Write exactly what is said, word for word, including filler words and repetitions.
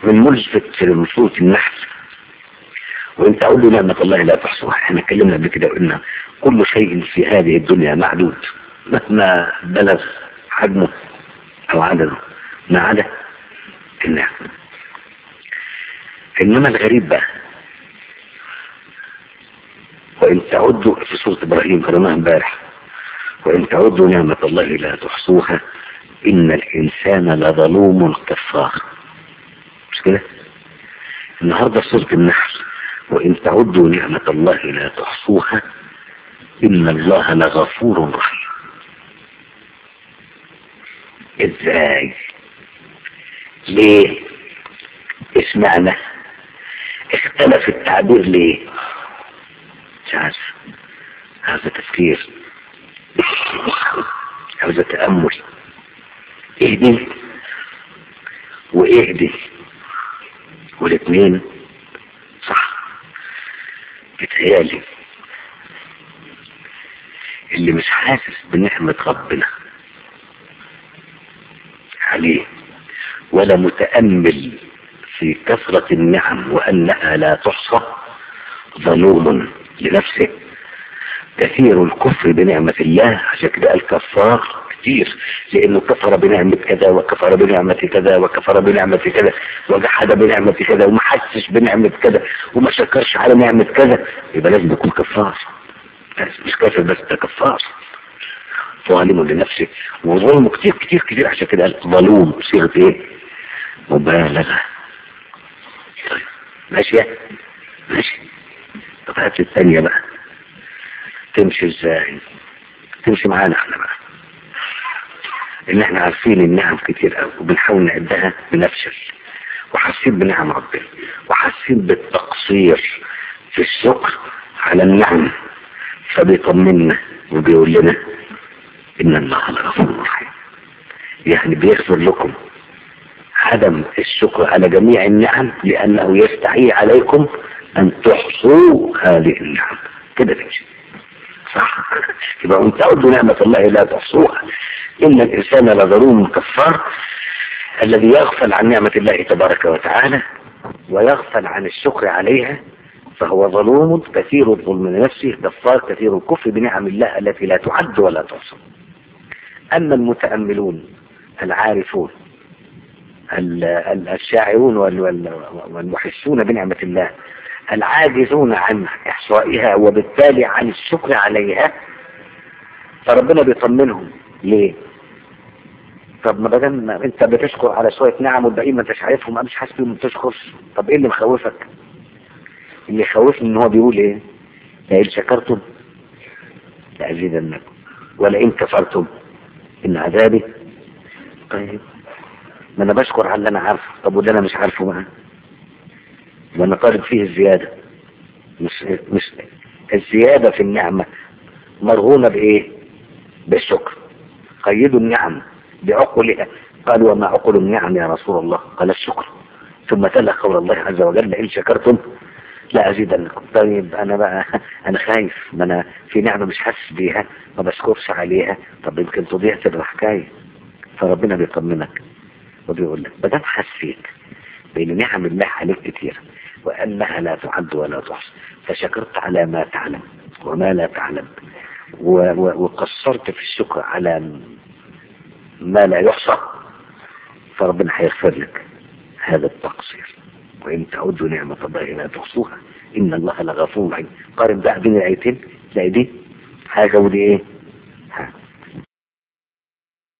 من ملفت في سورة النحل وإن تعودوا نعمة الله لا تحصوها. احنا اتكلمنا قبل كده وقلنا كل شيء في هذه الدنيا معدود مهما بلغ حجمه أو عدده ما عدا النعم. إنما الغريب بقى وإن تعدوا في سورة إبراهيم قرأناها امبارح وإن تعدوا نعمة الله لا تحصوها إن الإنسان لظلوم كفار. مش كده؟ النهارده في سورة النحل وإن تعدوا نعمة الله لا تحصوها إن الله لغفور رحيم. إزاي؟ ليه؟ اسمعنا اختلف التعبير ليه؟ مش عارف. هذا تفكير هذا تأمل. اهدي واهدي والاثنين صح. بتهيالي اللي مش حاسس بنعمة ربنا عليه ولا متأمل في كثرة النعم وأنها لا تحصى ظلوم لنفسه كثير الكفر بنعمة الله. عشان كده الكفار كثير لأنه كفر بنعمة كذا وكفر بنعمة كذا وكفر بنعمة كذا وجحد بنعمة كذا وما حسش بنعمة كذا وما شكرش على نعمة كذا. يبقى لازم يكون كفار، مش كافر بس ده كفار ظالم لنفسه وظلمه كتير كتير كتير. عشان كده ظلوم صيغة ايه؟ مبالغة. طيب ماشي ماشي. طب هات الثانية بقى تمشي ازاي؟ تمشي معانا احنا بقى ان احنا عارفين النعم كتير قوي وبنحاول نعدها بنفشل وحاسين بنعم ربنا وحاسين بالتقصير في الشكر على النعم فبيطمنا وبيقول لنا ان الله لغفور رحيم. يعني بيغفر لكم عدم الشكر على جميع النعم لانه يستحي عليكم ان تحصوا هذه النعم. كده تمشي صح. يبقى ان تعدوا نعمة الله لا تحصوها ان الانسان لظلوم كفار. الذي يغفل عن نعمة الله تبارك وتعالى ويغفل عن الشكر عليها فهو ظلوم كثير الظلم لنفسه كفار كثير الكفر بنعم الله التي لا تعد ولا تحصى. اما المتأملون العارفون الشاعرون والمحسون بنعمة الله العاجزون عن احصائها وبالتالي عن الشكر عليها فربنا بيطمنهم. ليه؟ طب ما بدل انت بتشكر على شوية نعم والباقيين ما انتش عارفهم ما مش حاسس بيهم بتشكر. طب ايه اللي مخوفك؟ اللي يخوفني ان هو بيقول ايه؟ لئن شكرتم لأزيدنكم ولئن كفرتم ان عذابي. طيب ما انا بشكر على اللي انا عارفه. طب واللي انا مش عارفه بقى وانا طالب فيه الزيادة. مش مش الزيادة في النعمة مرهونة بايه؟ بالشكر. قيدوا النعم بعقلها. قال وما عقل النعم يا رسول الله؟ قال الشكر. ثم تلا قول الله عز وجل إن شكرتم لا أزيدنكم. طيب أنا بقى أنا خايف ما أنا في نعمة مش حاسس بيها ما بشكرش عليها. طب يمكن تضيع تبقى حكاية. فربنا بيطمنك وبيقول لك بدل حسيت بين نعم الله عليك كتير وأنها لا تعد ولا تحصى فشكرت على ما تعلم وما لا تعلم وقصرت في الشكر على ما لا يحصى فربنا هيغفر لك هذا التقصير. وإن تعودوا نعمة الله لا تحصوها إن الله لغفور رحيم. قارن بقى بين الآيتين تلاقي دي حاجة ودي إيه؟